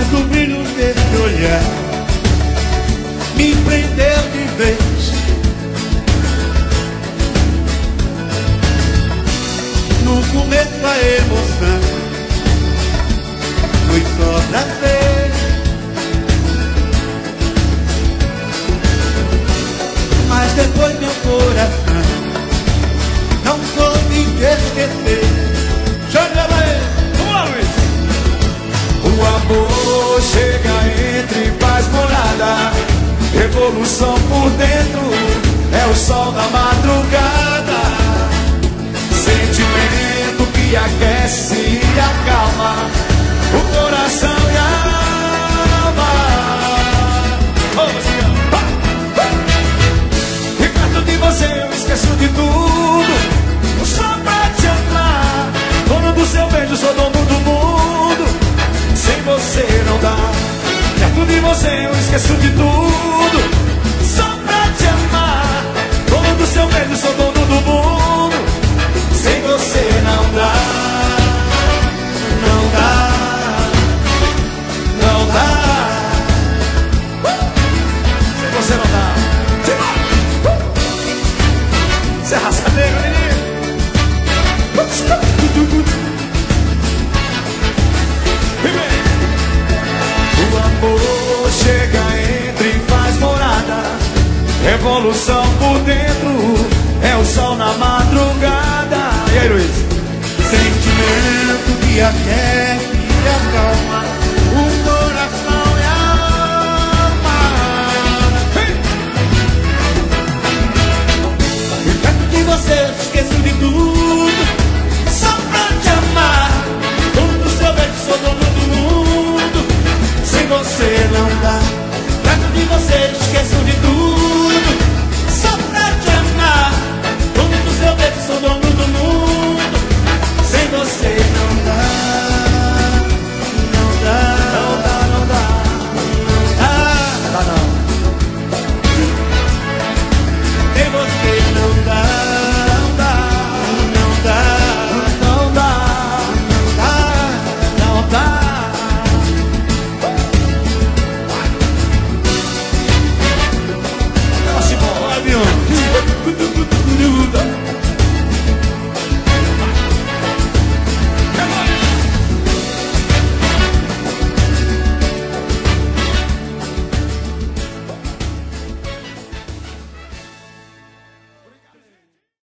do brilho desse olhar me prendeu de vez. No começo a emoção foi só prazer, mas depois meu coração não soube te esquecer. Chega aí, vamos lá, Luiz. O amor chega, entra e faz morada. Revolução por dentro, é o sol da madrugada. Sentimento que aquece e acalma o coração e a alma. E perto de você eu esqueço de tudo, só pra te amar. Dono do seu beijo, sou dono do mundo. Sem você não dá. Perto de você eu esqueço de tudo, só pra te amar. Dono do seu beijo, sou dono do mundo. Sem você não dá. Não dá. Não dá. Sem você não dá. Você é rascadeiro, menino. O amor chega, entra e faz morada. Revolução por dentro, é o sol na madrugada. E aí, Luiz? Sentimento que aquece e acalma